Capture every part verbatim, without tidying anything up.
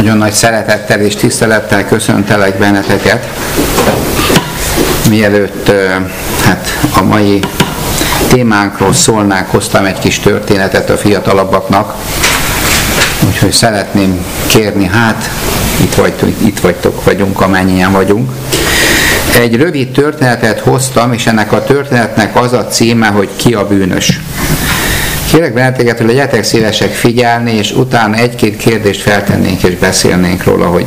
Nagyon nagy szeretettel és tisztelettel köszöntelek benneteket. Mielőtt hát a mai témánkról szólnánk, hoztam egy kis történetet a fiatalabbaknak, úgyhogy szeretném kérni, hát itt vagytok, itt vagytok vagyunk, amennyien vagyunk. Egy rövid történetet hoztam, és ennek a történetnek az a címe, hogy ki a bűnös. Kérek benneteket, hogy legyetek szívesek figyelni, és utána egy-két kérdést feltennénk és beszélnénk róla, hogy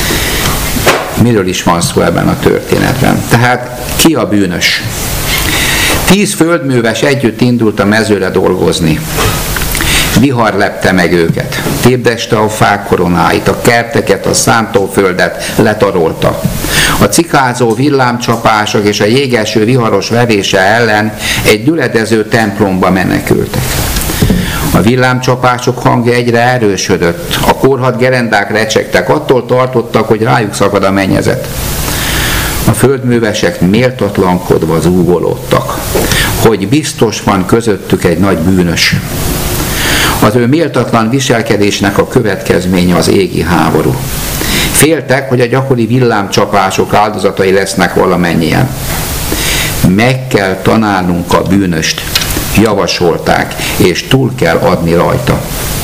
miről is van szó ebben a történetben. Tehát ki a bűnös? Tíz földműves együtt indult a mezőre dolgozni. Vihar lepte meg őket, tépdeste a fák koronáit, a kerteket, a szántóföldet letarolta. A cikázó villámcsapások és a jégeső viharos verése ellen egy düledező templomba menekültek. A villámcsapások hangja egyre erősödött, a korhadt gerendák recsegtek, attól tartottak, hogy rájuk szakad a mennyezet. A földművesek méltatlankodva zúgolódtak, hogy biztos van közöttük egy nagy bűnös. Az ő méltatlan viselkedésnek a következménye az égi háború. Féltek, hogy a gyakori villámcsapások áldozatai lesznek valamennyien. Meg kell tanálnunk a bűnöst, javasolták, és túl kell adni rajta.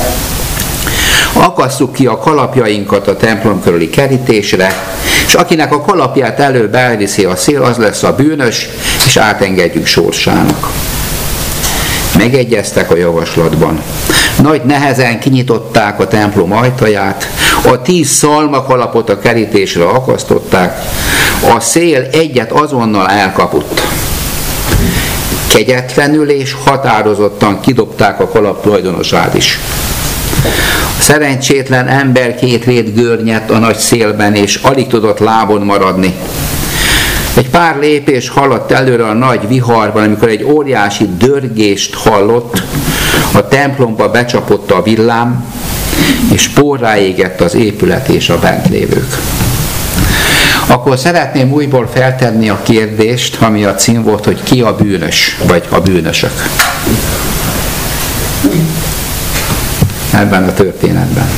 Akasszuk ki a kalapjainkat a templom körüli kerítésre, és akinek a kalapját előbb elviszi a szél, az lesz a bűnös, és átengedjük sorsának. Megegyeztek a javaslatban. Nagy nehezen kinyitották a templom ajtaját, a tíz szalmakalapot a kerítésre akasztották, a szél egyet azonnal elkapott. Kegyetlenül és határozottan kidobták a kalap tulajdonosát is. A szerencsétlen ember két rét görnyedt a nagy szélben, és alig tudott lábon maradni. Egy pár lépés haladt előre a nagy viharban, amikor egy óriási dörgést hallott, a templomba becsapott a villám, és porrá égett az épület és a bent lévők. Akkor szeretném újból feltenni a kérdést, ami a cím volt, hogy ki a bűnös, vagy a bűnösök. Ebben a történetben.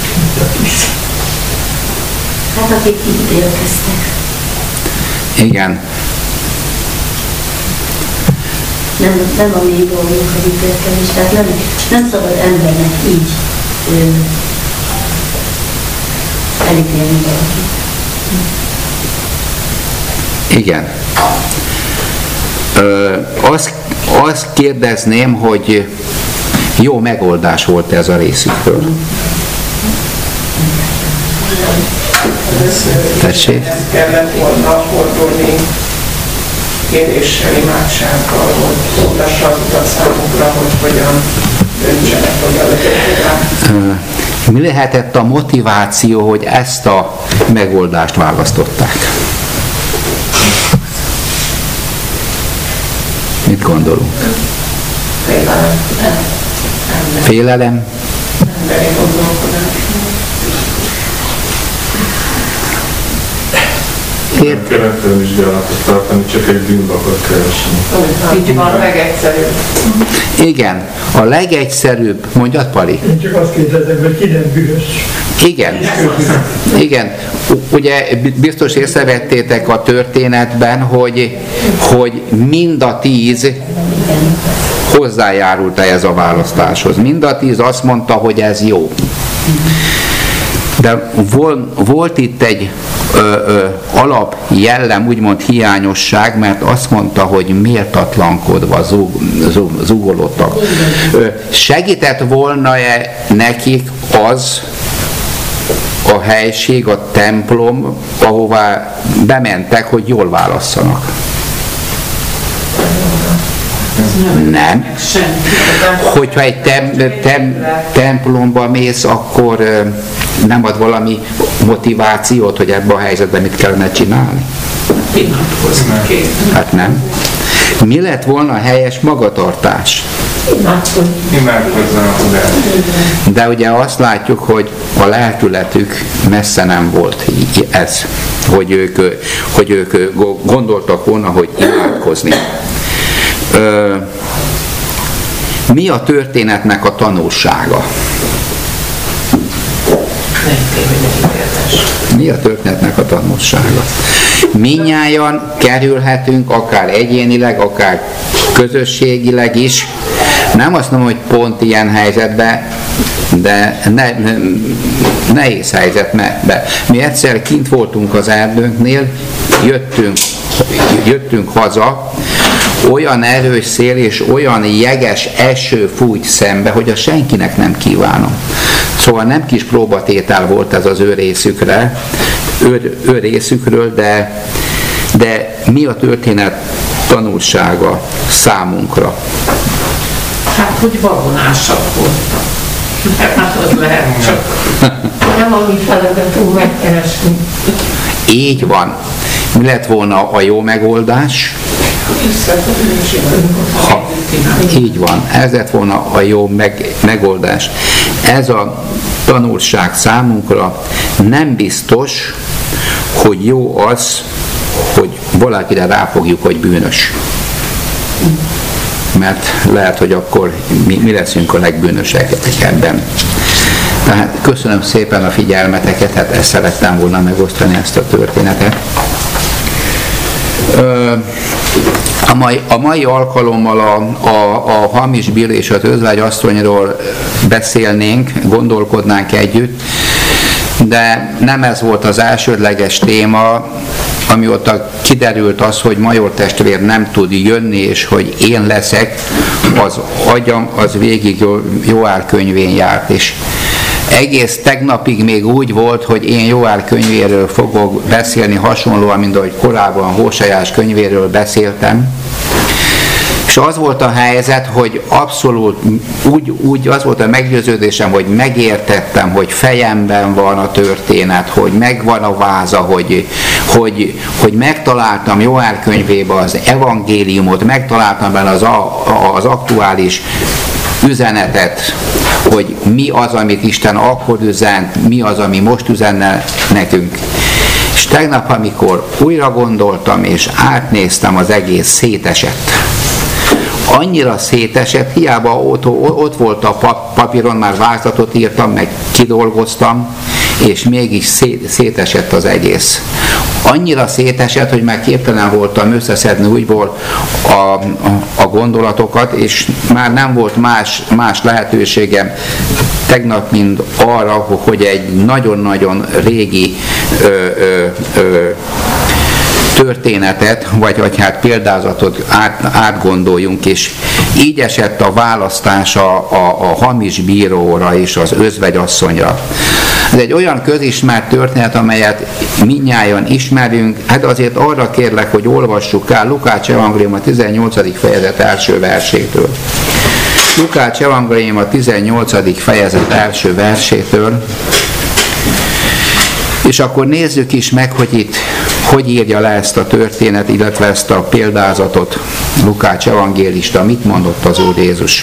Hát akik ítélkeztek. Igen. Nem, nem a mi dolgunk az ítélkezés, tehát nem, nem szabad embernek így ö, elítélni valakit. Igen. Ö, azt, azt kérdezném, hogy jó megoldás volt ez a részükről. Tessék? Kellett volna fordulni kéréssel, imádsággal, hogy mutassák utat számukra, hogy hogyan döntsenek, hogyan legyenek. Mi lehetett a motiváció, hogy ezt a megoldást választották? Mit gondolunk? Félelem. Félelem? Emberi gondolkodás. Nem kellett vizsgálatot tartani, csak egy bűnbakot keresni. Így van, legegyszerűbb. Igen, a legegyszerűbb, mondjad, Pali? Én csak azt kérdezem, hogy ki nem bűnös. Igen, igen. Ugye biztos észrevettétek a történetben, hogy, hogy mind a tíz hozzájárult ehhez a választáshoz. Mind a tíz azt mondta, hogy ez jó. De vol, volt itt egy ö, ö, alap jellem, úgymond hiányosság, mert azt mondta, hogy méltatlankodva zúg, zúg, zúgolódtak. Ö, segített volna-e nekik az a helység, a templom, ahová bementek, hogy jól válasszanak? Nem. Hogyha egy tem, tem, templomba mész, akkor ö, nem ad valami motivációt, hogy ebben a helyzetben mit kellene csinálni? Imádkozni kéne. Hát nem. Mi lett volna a helyes magatartás? Imádkozzanak oda. De ugye azt látjuk, hogy a lelkületük messze nem volt ez, hogy ők, hogy ők gondoltak volna, hogy imádkozni. Ö, mi a történetnek a tanulsága? Mi a történetnek a tanulsága? Mindnyájan kerülhetünk, akár egyénileg, akár közösségileg is. Nem azt mondom, hogy pont ilyen helyzetben, de ne, ne, nehéz helyzetbe. Mi egyszer kint voltunk az erdőnknél, jöttünk, jöttünk haza, olyan erős szél és olyan jeges eső fújt szembe, hogy azt senkinek nem kívánom. Szóval nem kis próbatétel volt ez az ő részükre, ő, ő részükről, de, de mi a történet tanulsága számunkra? Hát, hogy vagonásak voltak. Hát az lehet csak. Nem a mi feladatunk megkeresni. Így van. Mi lett volna a jó megoldás? Ha, így van. Ez lett volna a jó meg, megoldás. Ez a tanulság számunkra. Nem biztos, hogy jó az, hogy valakire ráfogjuk, hogy bűnös. Mert lehet, hogy akkor mi, mi leszünk a legbűnösek ebben. Tehát köszönöm szépen a figyelmeteket, hát ezt szerettem volna megosztani, ezt a történetet. A mai, a mai alkalommal a, a, a hamis bír és az özvegy asszonyról beszélnénk, gondolkodnánk együtt, de nem ez volt az elsődleges téma, amióta kiderült az, hogy Major testvér nem tud jönni, és hogy én leszek, az agyam az végig Joel könyvén járt, és egész tegnapig még úgy volt, hogy én Joel könyvéről fogok beszélni, hasonlóan, mint ahogy korábban Hósaiás könyvéről beszéltem. És az volt a helyzet, hogy abszolút úgy, úgy az volt a meggyőződésem, hogy megértettem, hogy fejemben van a történet, hogy megvan a váza, hogy, hogy, hogy megtaláltam Joel könyvébe az evangéliumot, megtaláltam benne az, a, az aktuális üzenetet, hogy mi az, amit Isten akkor üzent, mi az, ami most üzenne nekünk. És tegnap, amikor újra gondoltam és átnéztem, az egész szétesett. Annyira szétesett, hiába ott, ott volt a papíron, már vázlatot írtam, meg kidolgoztam, és mégis szét, szétesett az egész. Annyira szétesett, hogy már képtelen voltam összeszedni újból a, a, a gondolatokat, és már nem volt más, más lehetőségem tegnap, mint arra, hogy egy nagyon-nagyon régi ö, ö, ö, történetet, vagy, vagy hát példázatot át, átgondoljunk, és így esett a választás a, a, a hamis bíróra és az özvegyasszonyra. Ez egy olyan közismert történet, amelyet mindnyájan ismerünk, hát azért arra kérlek, hogy olvassuk el Lukács evangélium a tizennyolcadik fejezet első versétől. Lukács evangélium a tizennyolcadik fejezet első versétől, és akkor nézzük is meg, hogy itt hogy írja le ezt a történet, illetve ezt a példázatot Lukács evangélista, mit mondott az Úr Jézus.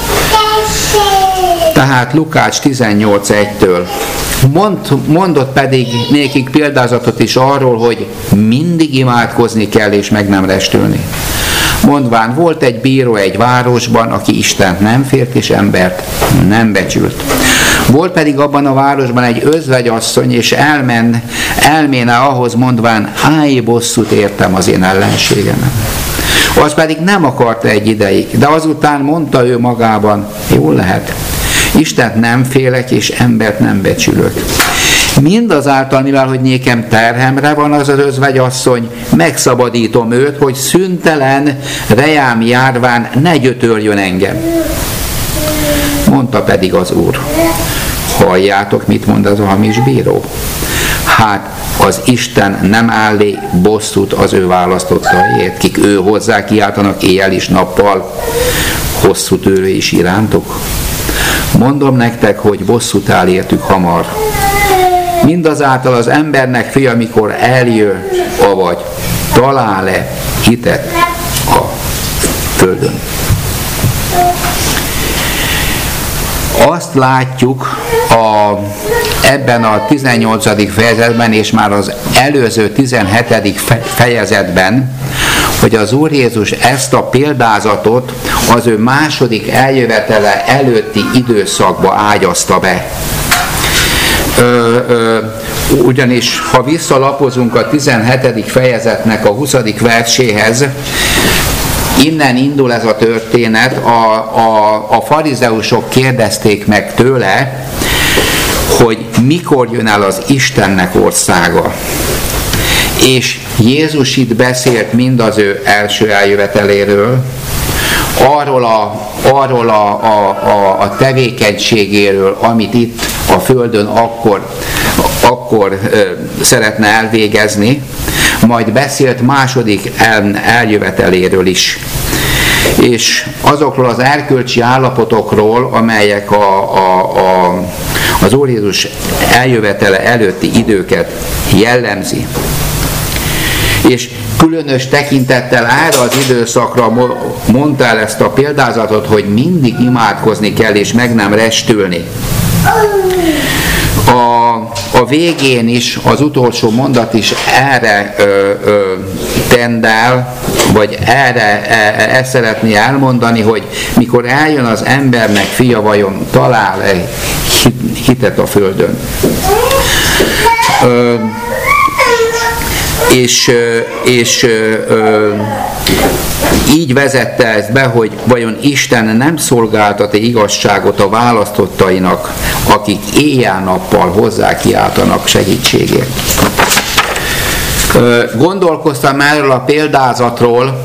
Tehát Lukács tizennyolc egytől. Mond, mondott pedig nékik példázatot is arról, hogy mindig imádkozni kell és meg nem restülni. Mondván, volt egy bíró egy városban, aki Istent nem félt és embert nem becsült. Volt pedig abban a városban egy özvegyasszony, és elmen, elméne ahhoz mondván, állj, bosszút értem az én ellenségemen. Az pedig nem akarta egy ideig, de azután mondta ő magában, jól lehet, Istent nem félek, és embert nem becsülök. Mindazáltal, mivel hogy nékem terhemre van az az özvegyasszony, megszabadítom őt, hogy szüntelen rejám járván ne gyötörjön engem. Mondta pedig az Úr, halljátok, mit mond az a hamis bíró? Hát az Isten nem állé bosszút az ő választottaiért, kik ő hozzá kiáltanak éjjel is nappal, hosszú tőle is irántuk. Mondom nektek, hogy bosszút áll értük hamar. Mindazáltal az embernek fia, amikor eljön, avagy talál-e hitet a földön. Azt látjuk a, ebben a tizennyolcadik fejezetben, és már az előző tizenhetedik fejezetben, hogy az Úr Jézus ezt a példázatot az ő második eljövetele előtti időszakba ágyazta be. Ö, ö, ugyanis ha visszalapozunk a tizenhetedik fejezetnek a huszadik verséhez, innen indul ez a történet, a, a, a farizeusok kérdezték meg tőle, hogy mikor jön el az Istennek országa. És Jézus itt beszélt mind az ő első eljöveteléről, arról a, arról a, a, a, a tevékenységéről, amit itt a Földön akkor, akkor ö, szeretne elvégezni, majd beszélt második el, eljöveteléről is. És azokról az erkölcsi állapotokról, amelyek a, a, a, az Úr Jézus eljövetele előtti időket jellemzi. És különös tekintettel erre az időszakra mondta el ezt a példázatot, hogy mindig imádkozni kell és meg nem restülni. A, a végén is, az utolsó mondat is erre ö, ö, tendál, vagy erre e, ezt szeretné elmondani, hogy mikor eljön az embernek fia, vajon talál-e hitet a földön. Ö, és, és ö, így vezette ezt be, hogy vajon Isten nem szolgáltat-e igazságot a választottainak, akik éjjel-nappal hozzákiáltanak segítségért. Gondolkoztam erről a példázatról,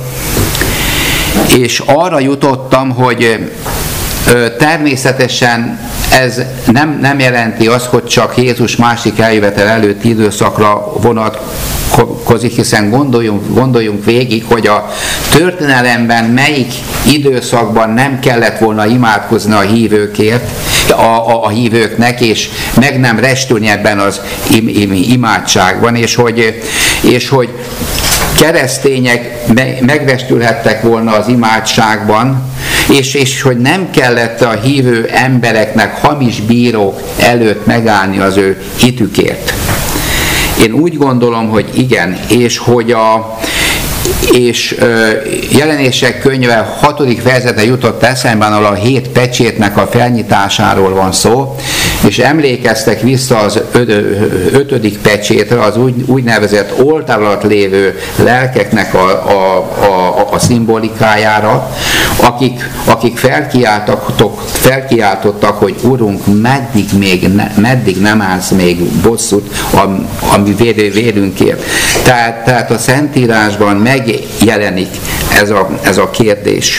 és arra jutottam, hogy természetesen ez nem, nem jelenti azt, hogy csak Jézus másik eljövetel előtti időszakra vonatkozik, hiszen gondoljunk, gondoljunk végig, hogy a történelemben melyik időszakban nem kellett volna imádkozni a hívőkért, a, a, a hívőknek, és meg nem restülni ebben az im, im, imádságban, és hogy, és hogy keresztények megrestülhettek volna az imádságban, és, és hogy nem kellett a hívő embereknek hamis bírók előtt megállni az ő hitükért. Én úgy gondolom, hogy igen, és hogy a és ö, Jelenések könyve hatodik fejezete jutott eszemben, ahol a hét pecsétnek a felnyitásáról van szó, és emlékeztek vissza az ötödik pecsétre, az úgy, úgynevezett oltár alatt lévő lelkeknek a, a, a, a szimbolikájára, akik, akik felkiáltottak, felkiáltottak, hogy Urunk, meddig, még ne, meddig nem állsz még bosszút a, a mi vérünkért. Tehát, tehát a Szentírásban megjelenik ez a, ez a kérdés.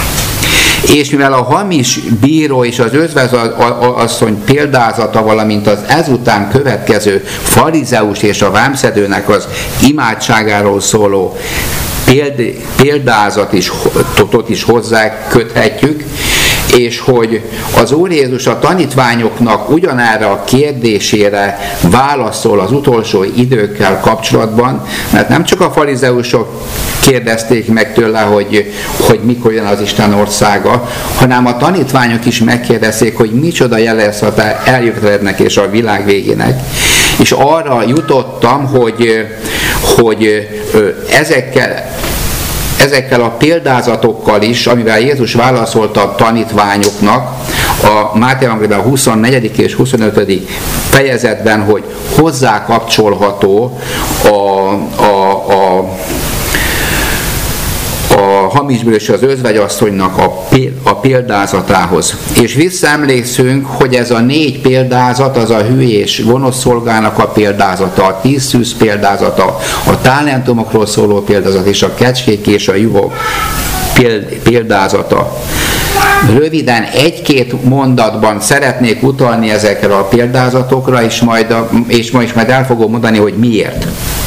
És mivel a hamis bíró és az özvegyasszony példázata, valamint az ezután következő farizeus és a vámszedőnek az imádságáról szóló példázat is, is hozzá köthetjük, és hogy az Úr Jézus a tanítványoknak ugyanerre a kérdésére válaszol az utolsó időkkel kapcsolatban, mert nem csak a farizeusok kérdezték meg tőle, hogy, hogy mikor jön az Isten országa, hanem a tanítványok is megkérdezték, hogy micsoda jele lesz az eljövetelednek és a világ végének. És arra jutottam, hogy, hogy ezekkel Ezekkel a példázatokkal is, amivel Jézus válaszolta a tanítványoknak, a Máté evangélium huszonnegyedik és huszonötödik fejezetben, hogy hozzá kapcsolható a, a, a, a hamisbűnös és az özvegyasszonynak a, a példázatához. És visszaemlékszünk, hogy ez a négy példázat, az a hű és gonosz szolgának a példázata, a tíz szűz példázata, a talentumokról szóló példázat és a kecskék és a juhok példázata. Röviden egy-két mondatban szeretnék utalni ezekre a példázatokra, és majd, és majd, és majd el fogom mondani, hogy miért.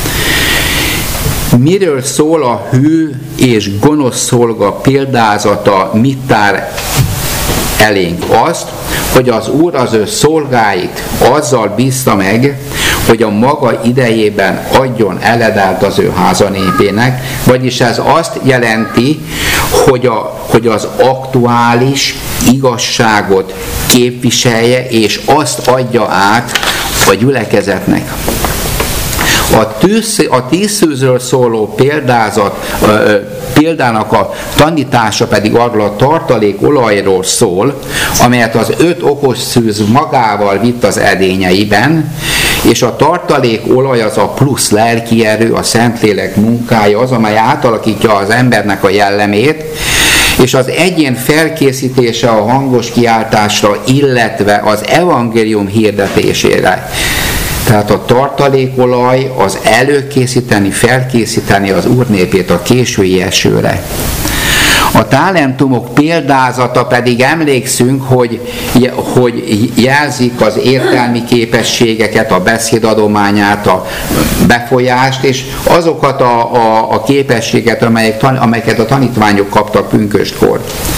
Miről szól a hű és gonosz szolga példázata, mit tár elénk? Azt, hogy az Úr az ő szolgáit azzal bízta meg, hogy a maga idejében adjon eledelt az ő háza népének, vagyis ez azt jelenti, hogy, a, hogy az aktuális igazságot képviselje, és azt adja át a gyülekezetnek. A, tűz, a tíz szűzről szóló példázat, példának a tanítása pedig arról a tartalékolajról szól, amelyet az öt okos szűz magával vitt az edényeiben, és a tartalékolaj az a plusz lelki erő, a Szentlélek munkája az, amely átalakítja az embernek a jellemét, és az egyén felkészítése a hangos kiáltásra, illetve az evangélium hirdetésére. Tehát a tartalékolaj az előkészíteni, felkészíteni az Úr népét a késői esőre. A talentumok példázata pedig emlékszünk, hogy, hogy jelzik az értelmi képességeket, a beszédadományát, a befolyást, és azokat a, a, a képességet, amelyek, amelyeket a tanítványok kaptak pünköstkor.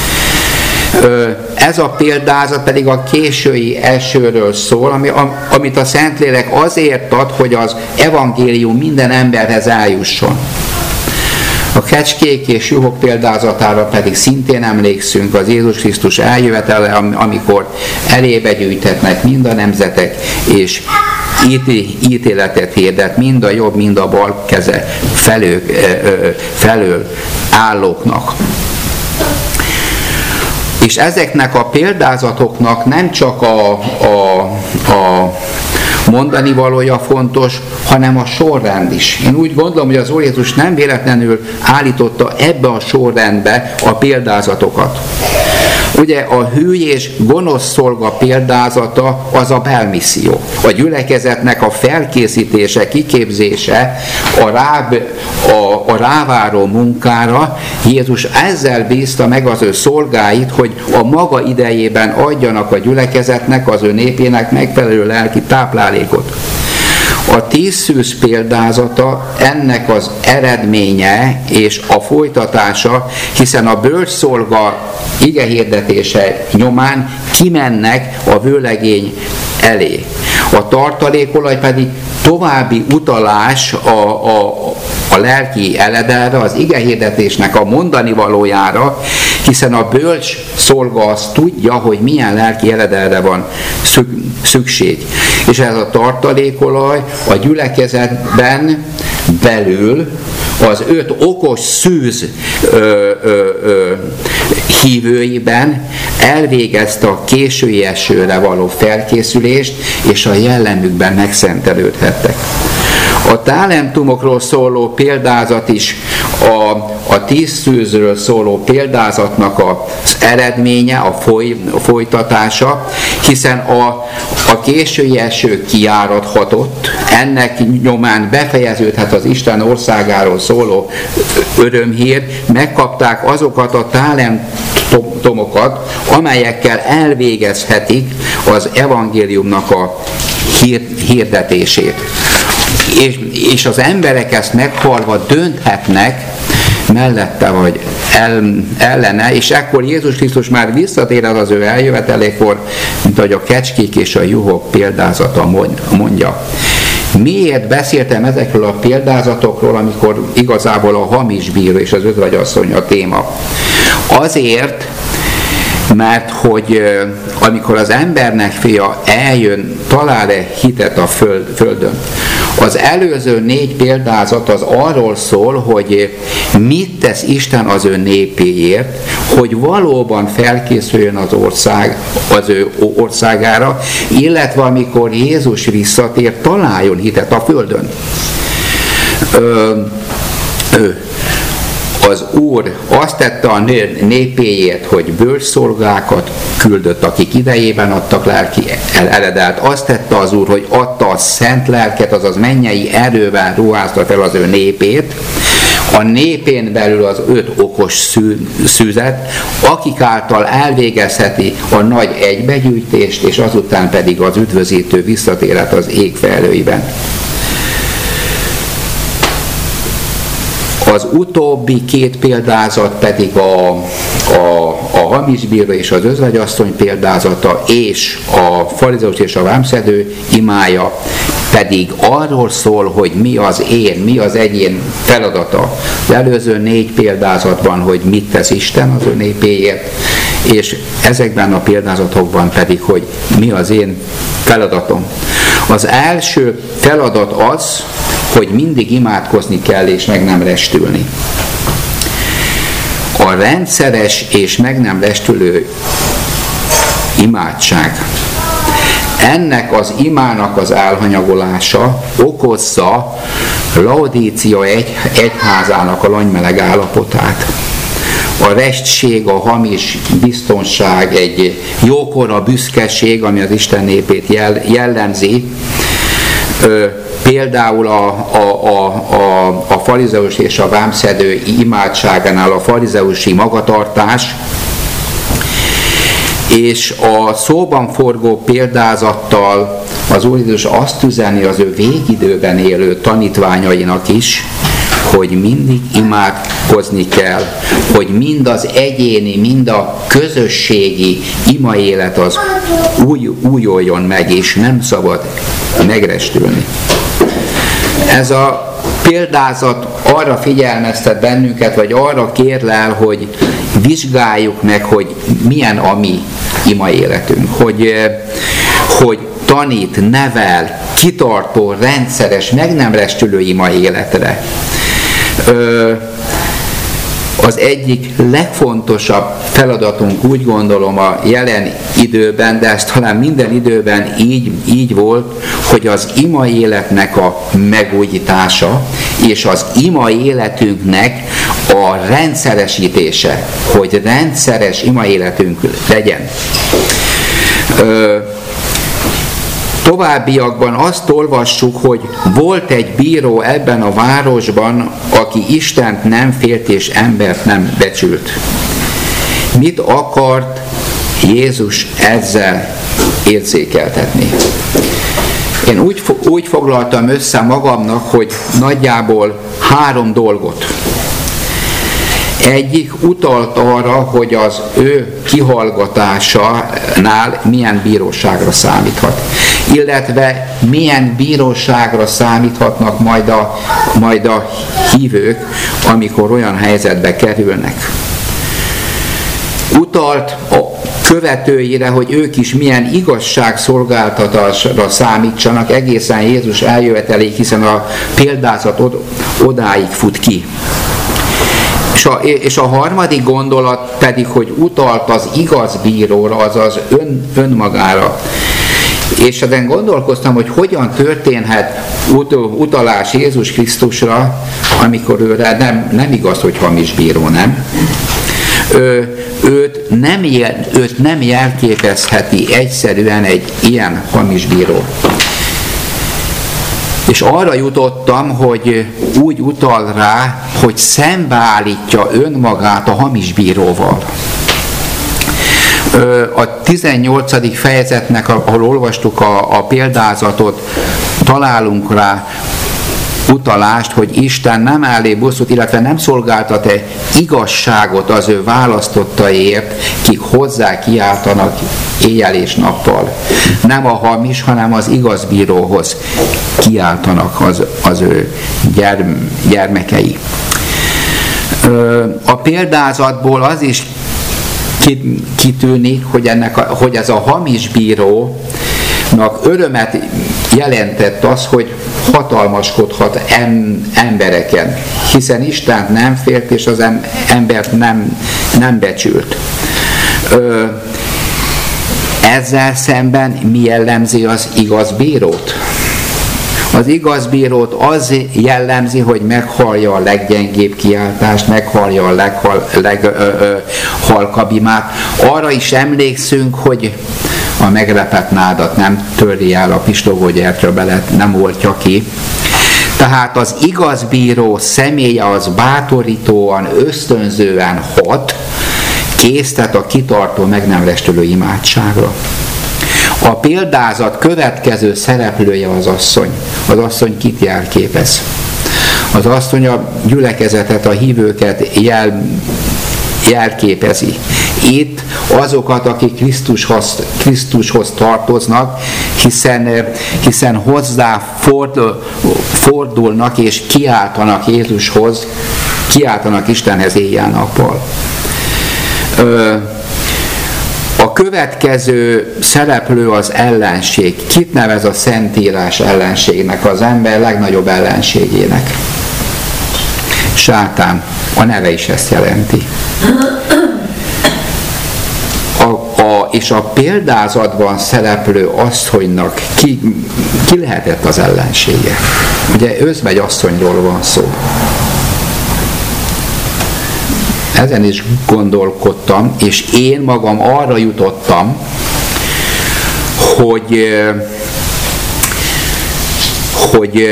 Ez a példázat pedig a késői esőről szól, ami, amit a Szentlélek azért ad, hogy az evangélium minden emberhez eljusson. A kecskék és juhok példázatára pedig szintén emlékszünk az Jézus Krisztus eljövetele, amikor elébe gyűjtetnek mind a nemzetek, és ítéletet hirdet mind a jobb, mind a bal keze felől, felől állóknak. És ezeknek a példázatoknak nem csak a, a, a mondani valója fontos, hanem a sorrend is. Én úgy gondolom, hogy az Úr Jézus nem véletlenül állította ebbe a sorrendbe a példázatokat. Ugye a hű és gonosz szolga példázata az a belmisszió. A gyülekezetnek a felkészítése, kiképzése, a, rá, a, a ráváró munkára. Jézus ezzel bízta meg az ő szolgáit, hogy a maga idejében adjanak a gyülekezetnek, az ő népének megfelelő lelki táplálékot. A tíz szűz példázata ennek az eredménye és a folytatása, hiszen a bölcs szolga igehirdetése nyomán kimennek a vőlegény elé. A tartalékolaj pedig további utalás a, a, a lelki eledelre, az igehirdetésnek a mondani valójára, hiszen a bölcs szolga azt tudja, hogy milyen lelki eledelre van szükség. És ez a tartalékolaj a gyülekezetben belül az öt okos szűz ö, ö, ö, hívőiben elvégezte a késői esőre való felkészülést, és a jellemükben megszentelődhettek. A talentumokról szóló példázat is a, a tíz szűzről szóló példázatnak az eredménye, a, foly, a folytatása, hiszen a, a késői eső kiáradhatott, ennek nyomán befejeződhet az Isten országáról szóló örömhír, megkapták azokat a talentumokat, amelyekkel elvégezhetik az evangéliumnak a hír, hirdetését. És, és az emberek ezt meghalva dönthetnek mellette vagy el, ellene, és ekkor Jézus Krisztus már visszatér az ő eljövetelékor, mint ahogy a kecskék és a juhok példázata mondja. Miért beszéltem ezekről a példázatokról, amikor igazából a hamis bíró és az özvegyasszony a téma? Azért, mert hogy amikor az embernek fia eljön, talál-e hitet a föld, földön. Az előző négy példázat az arról szól, hogy mit tesz Isten az ő népéért, hogy valóban felkészüljön az ország, az ő országára, illetve amikor Jézus visszatér, találjon hitet a földön. Ö, ö, Az Úr azt tette a népéért, hogy bölcsszolgákat küldött, akik idejében adtak lelki eledelt. Azt tette az Úr, hogy adta a szent lelket, azaz mennyei erővel ruházta fel az ő népét. A népén belül az öt okos szűzet, akik által elvégezheti a nagy egybegyűjtést, és azután pedig az üdvözítő visszatéret az ég felhőiben. Az utóbbi két példázat pedig a, a, a hamisbíró és az özvegyasszony példázata, és a farizeus és a vámszedő imája pedig arról szól, hogy mi az én, mi az egyén feladata. Az előző négy példázatban, hogy mit tesz Isten az ő népéért, és ezekben a példázatokban pedig, hogy mi az én feladatom. Az első feladat az, hogy mindig imádkozni kell, és meg nem restülni. a rendszeres és meg nem restülő imádság. Ennek az imának az elhanyagolása okozza Laodícia egy, egyházának a langymeleg állapotát. A restség, a hamis biztonság, egy jókora büszkeség, ami az Isten népét jell, jellemzi. Ö, például a, a, a, a, a farizeus és a vámszedő imádságánál a farizeusi magatartás, és a szóban forgó példázattal az Úr Jézus azt üzeni az ő végidőben élő tanítványainak is, hogy mindig imádkozni kell, hogy mind az egyéni, mind a közösségi imaélet az új, újuljon meg, és nem szabad megrestülni. Ez a példázat arra figyelmeztet bennünket, vagy arra kérlel, hogy vizsgáljuk meg, hogy milyen a mi imaéletünk, hogy, hogy tanít, nevel, kitartó, rendszeres, meg nem restülő imaéletre. Az egyik legfontosabb feladatunk, úgy gondolom, a jelen időben, de ez talán minden időben így, így volt, hogy az ima életnek a megújítása és az ima életünknek a rendszeresítése, hogy rendszeres ima életünk legyen. Ö, Továbbiakban azt olvassuk, hogy volt egy bíró ebben a városban, aki Istent nem félt és embert nem becsült. Mit akart Jézus ezzel érzékeltetni? Én úgy, úgy foglaltam össze magamnak, hogy nagyjából három dolgot. Egyik utalt arra, hogy az ő kihallgatásánál milyen bíróságra számíthat, illetve milyen bíróságra számíthatnak majd a, majd a hívők, amikor olyan helyzetbe kerülnek. Utalt a követőire, hogy ők is milyen igazságszolgáltatásra számítsanak egészen Jézus eljöveteléig, hiszen a példázat od- odáig fut ki. És a, és a harmadik gondolat pedig, hogy utalt az igaz bíróra, azaz ön, önmagára. És ezen gondolkoztam, hogy hogyan történhet ut, utalás Jézus Krisztusra, amikor őre nem, nem igaz, hogy hamis bíró, nem? Ő, őt, nem jel, őt nem jelképezheti egyszerűen egy ilyen hamis bíró. És arra jutottam, hogy úgy utal rá, hogy szembeállítja önmagát a hamis bíróval. A tizennyolcadik fejezetnek, ahol olvastuk a, a példázatot, találunk rá utalást, hogy Isten nem állé bosszút, illetve nem szolgáltat-e igazságot az ő választottaiért, kik hozzá kiáltanak éjjel és nappal. Nem a hamis, hanem az igaz bíróhoz kiáltanak az, az ő gyerm, gyermekei. A példázatból az is kitűnik, hogy, ennek a, hogy ez a hamis bírónak örömet jelentett az, hogy hatalmaskodhat em, embereken, hiszen Istent nem félt, és az em, embert nem, nem becsült. Ö, ezzel szemben mi jellemzi az igaz bírót? Az igaz bírót az jellemzi, hogy meghallja a leggyengébb kiáltást, meghallja a leghalkabb imát. Arra is emlékszünk, hogy a meglepett nádat nem törli el, a pislogó gyertyabelet nem oltja ki. Tehát az igaz bíró személye az bátorítóan, ösztönzően hat, késztet a kitartó, meg nem restülő imádságra. A példázat következő szereplője az asszony. Az asszony kit jelképez? Az asszony a gyülekezetet, a hívőket jel, jelképezi. Itt azokat, akik Krisztushoz, Krisztushoz tartoznak, hiszen, hiszen hozzá fordul, fordulnak és kiáltanak Jézushoz, kiáltanak Istenhez éjjel-nappal. A következő szereplő az ellenség. Kit nevez a Szentírás ellenségnek, az ember legnagyobb ellenségének? Sátán. A neve is ezt jelenti. A, a, és a példázatban szereplő asszonynak ki, ki lehetett az ellensége? Ugye özvegy asszonyról van szó. Ezen is gondolkodtam, és én magam arra jutottam, hogy, hogy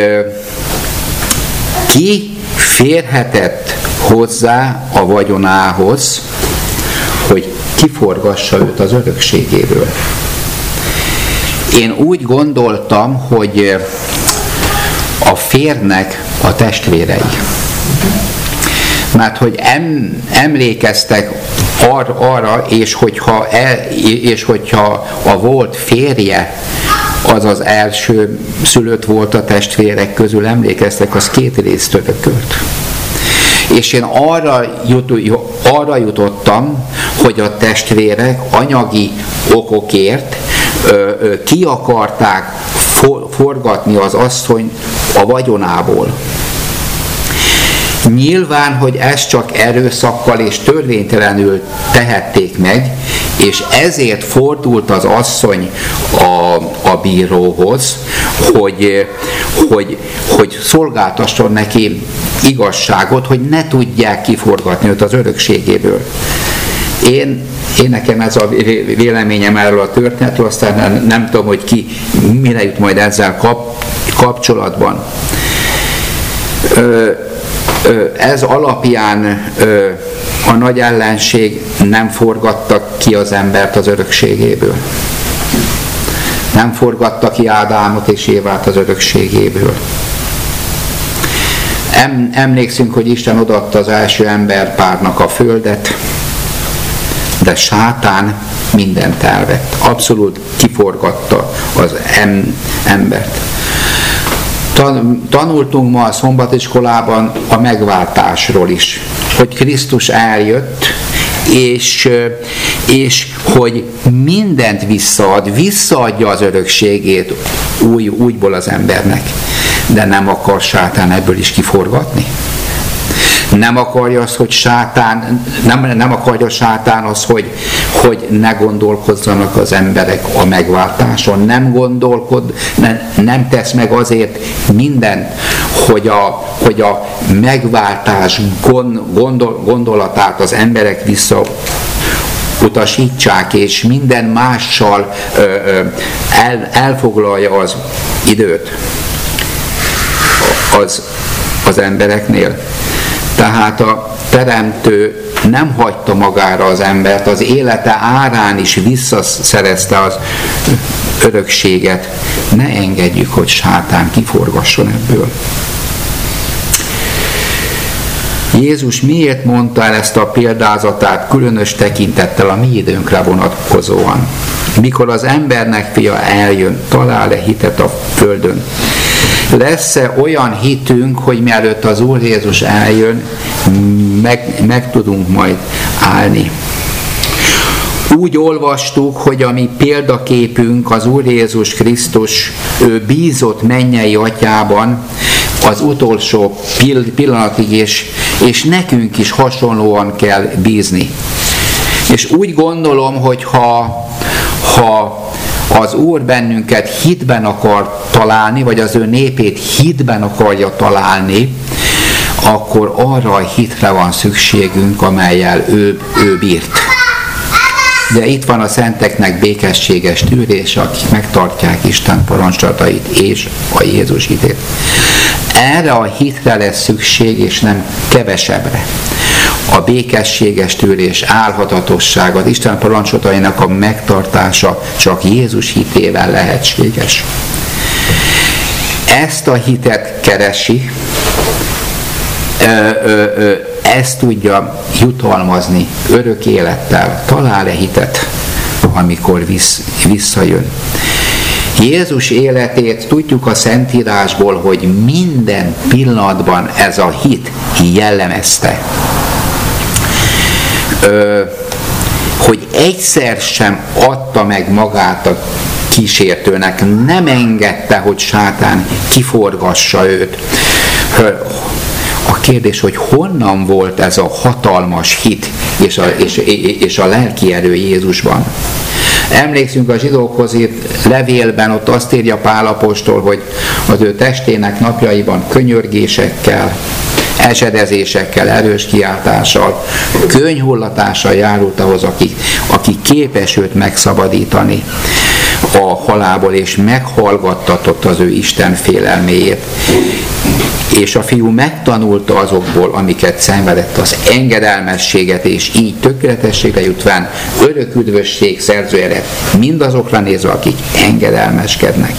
ki férhetett hozzá a vagyonához, hogy kiforgassa őt az örökségéből. Én úgy gondoltam, hogy a férnek a testvérei. Mert hogy em, emlékeztek ar, arra, és hogyha, el, és hogyha a volt férje az az első szülött volt a testvérek közül, emlékeztek, az két részt örökölt. És én arra, jut, arra jutottam, hogy a testvérek anyagi okokért ö, ö, ki akarták for, forgatni az asszonyt a vagyonából. Nyilván, hogy ezt csak erőszakkal és törvénytelenül tehették meg, és ezért fordult az asszony a, a bíróhoz, hogy, hogy, hogy szolgáltasson neki igazságot, hogy ne tudják kiforgatni őt az örökségéből. Én, én nekem ez a véleményem erről a történetről, aztán nem, nem tudom, hogy ki mire jut majd ezzel kap, kapcsolatban. Ö, Ez alapján a nagy ellenség nem forgatta ki az embert az örökségéből. Nem forgatta ki Ádámot és Évát az örökségéből. Emlékszünk, hogy Isten odaadta az első emberpárnak a földet, de sátán mindent elvett. Abszolút kiforgatta az em- embert. Tanultunk ma a szombatiskolában a megváltásról is, hogy Krisztus eljött, és, és hogy mindent visszaad, visszaadja az örökségét új, úgyból az embernek, de nem akar sátán ebből is kiforgatni. Nem akarja az, hogy sátán, nem, nem akarja sátán az, hogy, hogy ne gondolkozzanak az emberek a megváltáson. Nem gondolkod, nem, nem tesz meg azért mindent, hogy a, hogy a megváltás gondol, gondolatát az emberek vissza utasítsák, és minden mással ö, ö, el, elfoglalja az időt az, az embereknél. Tehát a Teremtő nem hagyta magára az embert, az élete árán is visszaszerezte az örökséget. Ne engedjük, hogy sátán kiforgasson ebből. Jézus miért mondta el ezt a példázatát különös tekintettel a mi időnkre vonatkozóan? Mikor az embernek fia eljön, talál-e hitet a földön? Lesz-e olyan hitünk, hogy mielőtt az Úr Jézus eljön, meg, meg tudunk majd állni? Úgy olvastuk, hogy a mi példaképünk az Úr Jézus Krisztus, ő bízott mennyei atyában az utolsó pillanatig, és, és nekünk is hasonlóan kell bízni. És úgy gondolom, hogy ha, ha az Úr bennünket hitben akar találni, vagy az ő népét hitben akarja találni, akkor arra a hitre van szükségünk, amellyel ő, ő bírt. De itt van a szenteknek békességes tűrése, akik megtartják Isten parancsolatait és a Jézus hitét. Erre a hitre lesz szükség, és nem kevesebbre. A békességes tűrés, álhatatosság, az Isten parancsolatainak a megtartása csak Jézus hitével lehetséges. Ezt a hitet keresi, ezt tudja jutalmazni örök élettel, talál-e hitet, amikor visszajön. Jézus életét tudjuk a Szentírásból, hogy minden pillanatban ez a hit jellemezte. Ö, hogy egyszer sem adta meg magát a kísértőnek, nem engedte, hogy sátán kiforgassa őt. A kérdés, hogy honnan volt ez a hatalmas hit és a, és, és a lelki erő Jézusban. Emlékszünk a zsidókhoz írt levélben, ott azt írja Pál apostol, hogy az ő testének napjaiban könyörgésekkel, esedezésekkel, erős kiáltással, könnyhullatással járult ahhoz, aki, aki képes őt megszabadítani a halálból, és meghallgattatott az ő Isten félelméjét. És a fiú megtanulta azokból, amiket szenvedett, az engedelmességet, és így tökéletességre jutván örök üdvösség szerzője lett mindazokra nézve, akik engedelmeskednek.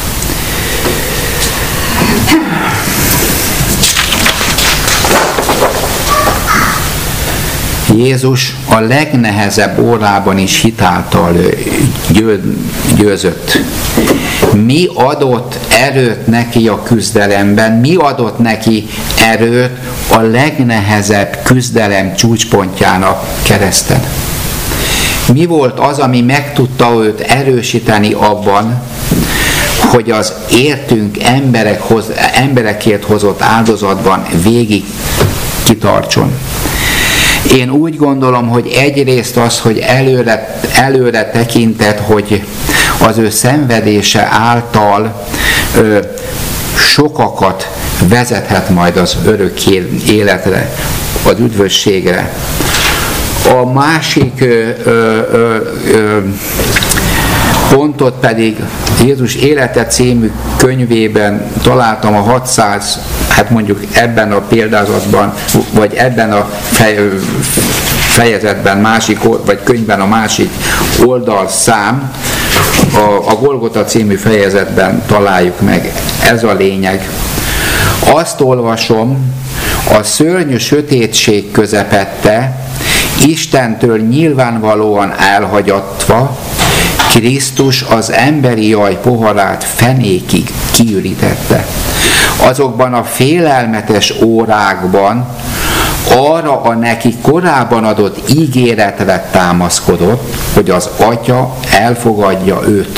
Jézus a legnehezebb órában is hitáltal győzött. Mi adott erőt neki a küzdelemben? Mi adott neki erőt a legnehezebb küzdelem csúcspontjának, kereszten? Mi volt az, ami meg tudta őt erősíteni abban, hogy az értünk emberek hoz, emberekért hozott áldozatban végig kitartson? Én úgy gondolom, hogy egyrészt az, hogy előre, előre tekintett, hogy az ő szenvedése által ö, sokakat vezethet majd az örök életre, az üdvösségre. A másik ö, ö, ö, ö, pontot pedig Jézus élete című könyvében találtam a hatszáz, hát mondjuk ebben a példázatban, vagy ebben a fejezetben, másik, vagy könyvben a másik oldalszám, a, a Golgota című fejezetben találjuk meg. Ez a lényeg. Azt olvasom, a szörnyű sötétség közepette, Istentől nyilvánvalóan elhagyatva, Krisztus az emberi jaj poharát fenékig kiürítette. Azokban a félelmetes órákban arra a neki korábban adott ígéretre támaszkodott, hogy az Atya elfogadja őt.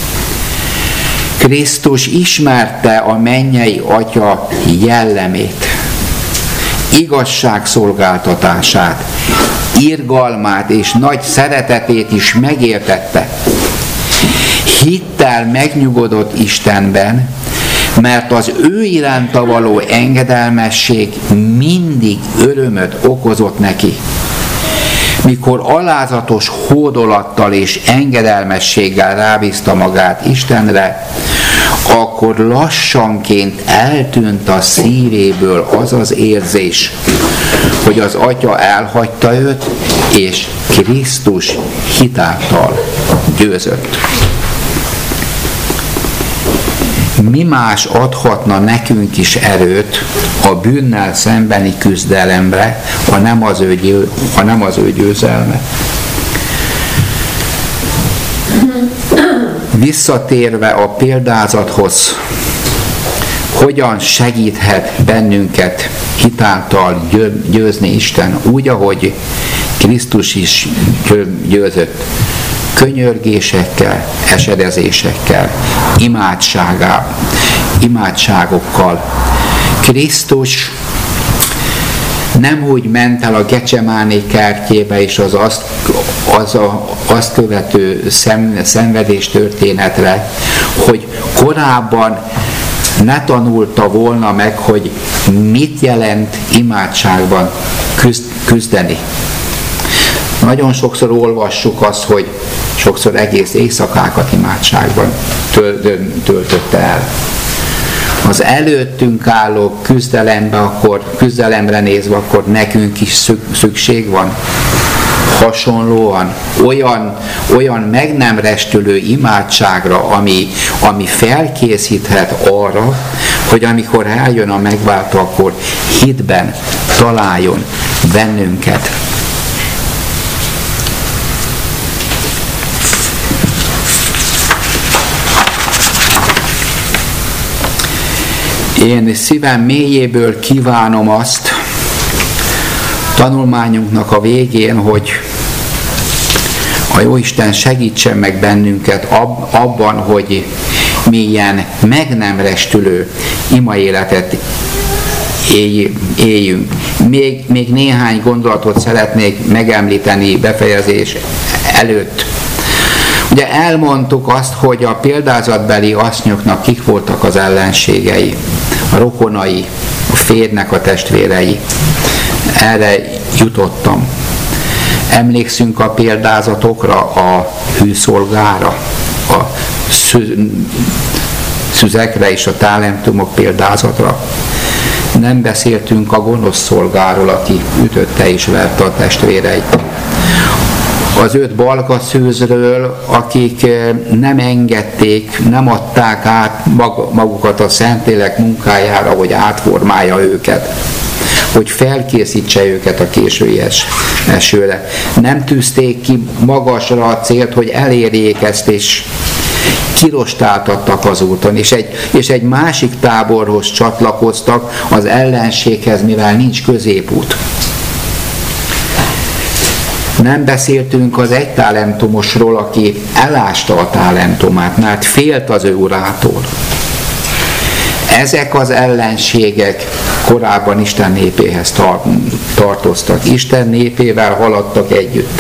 Krisztus ismerte a mennyei Atya jellemét, igazságszolgáltatását, irgalmát és nagy szeretetét is megértette. Hittel megnyugodott Istenben, mert az ő iránta való engedelmesség mindig örömöt okozott neki. Mikor alázatos hódolattal és engedelmességgel rábízta magát Istenre, akkor lassanként eltűnt a szívéből az az érzés, hogy az Atya elhagyta őt, és Krisztus hitáltal győzött. Mi más adhatna nekünk is erőt a bűnnel szembeni küzdelemre, ha nem az ő, győ, ha nem az ő győzelme? Visszatérve a példázathoz, hogyan segíthet bennünket hitáltal győzni Isten, úgy, ahogy Krisztus is győzött, könyörgésekkel, esedezésekkel, imádsággal, imádságokkal. Krisztus nem úgy ment el a Gecsemáné kertjébe és az azt, az a, azt követő szem, szenvedés történetre, hogy korábban ne tanulta volna meg, hogy mit jelent imádságban küzd, küzdeni. Nagyon sokszor olvassuk azt, hogy sokszor egész éjszakákat imádságban töltötte el. Az előttünk álló küzdelembe, akkor, küzdelemre nézve, akkor nekünk is szükség van hasonlóan olyan, olyan meg nem restülő imádságra, ami, ami felkészíthet arra, hogy amikor eljön a megváltó, akkor hitben találjon bennünket. Én szívem mélyéből kívánom azt tanulmányunknak a végén, hogy a Jóisten segítsen meg bennünket ab, abban, hogy milyen meg nem restülő ima életet éljünk. Még, még néhány gondolatot szeretnék megemlíteni befejezés előtt. Ugye elmondtuk azt, hogy a példázatbeli asszonyoknak kik voltak az ellenségei, a rokonai, a férjnek a testvérei. Erre jutottam. Emlékszünk a példázatokra, a hűszolgára, a szüzekre és a talentumok példázatra. Nem beszéltünk a gonosz szolgáról, aki ütötte és verte a testvéreit. Az öt balga szőzről, akik nem engedték, nem adták át magukat a Szentlélek munkájára, hogy átformálja őket, hogy felkészítse őket a késői esőre. Nem tűzték ki magasra a célt, hogy elérjék ezt, és kirostáltattak az úton, és egy, és egy másik táborhoz csatlakoztak, az ellenséghez, mivel nincs középút. Nem beszéltünk az egy talentumosról, aki elásta a talentumát, mert félt az ő urától. Ezek az ellenségek korábban Isten népéhez tartoztak. Isten népével haladtak együtt.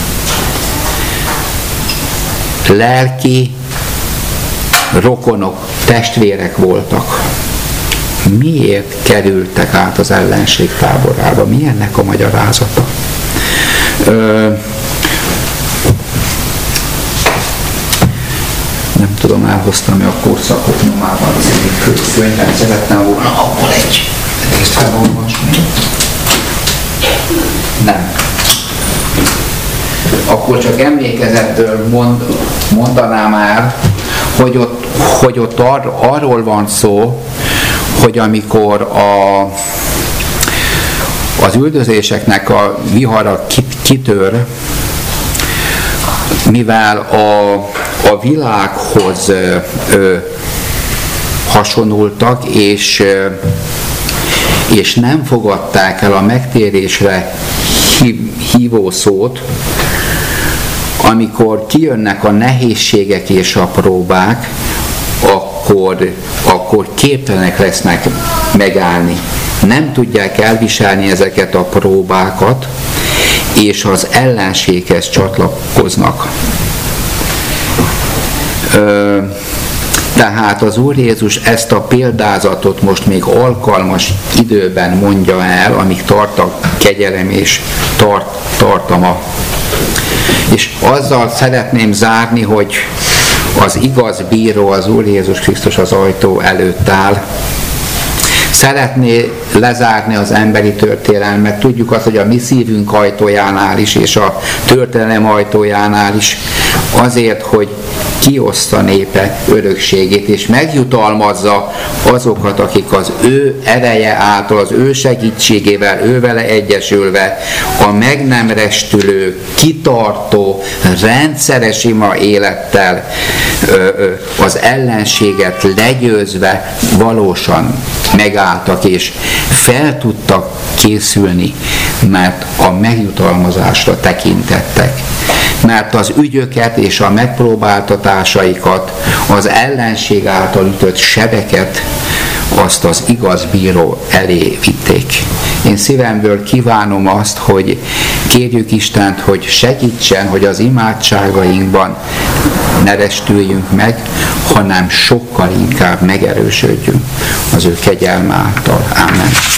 Lelki rokonok, testvérek voltak. Miért kerültek át az ellenség táborába? Mi ennek a magyarázata? Ö, nem tudom, elhoztam-e a korszakok nyomában az egyik könyvet, szeretném volna abból egy részt felolvasni. Nem. Akkor csak emlékezetből mond, mondanám el, hogy ott, hogy ott ar, arról van szó, hogy amikor a, az üldözéseknek a vihara kitör, mivel a, a világhoz ö, ö, hasonultak, és, ö, és nem fogadták el a megtérésre hívó szót, amikor kijönnek a nehézségek és a próbák, akkor, akkor képtelenek lesznek megállni. Nem tudják elviselni ezeket a próbákat, és az ellenséghez csatlakoznak. Ö, tehát az Úr Jézus ezt a példázatot most még alkalmas időben mondja el, amíg tart a kegyelem és tart, tartama. És azzal szeretném zárni, hogy az igaz bíró, az Úr Jézus Krisztus az ajtó előtt áll. Szeretné lezárni az emberi történelmet. Tudjuk azt, hogy a mi szívünk ajtójánál is, és a történelem ajtójánál is, azért, hogy kioszta népe örökségét, és megjutalmazza azokat, akik az ő ereje által, az ő segítségével, ő vele egyesülve a meg nem restülő, kitartó, rendszeres ima élettel az ellenséget legyőzve valósan megálltak, és fel tudtak készülni, mert a megjutalmazásra tekintettek. Mert az ügyöket és a megpróbáltatásaikat, az ellenség által ütött sebeket, azt az igaz bíró elé vitték. Én szívemből kívánom azt, hogy kérjük Istent, hogy segítsen, hogy az imádságainkban ne restüljünk meg, hanem sokkal inkább megerősödjünk az ő kegyelme által. Ámen.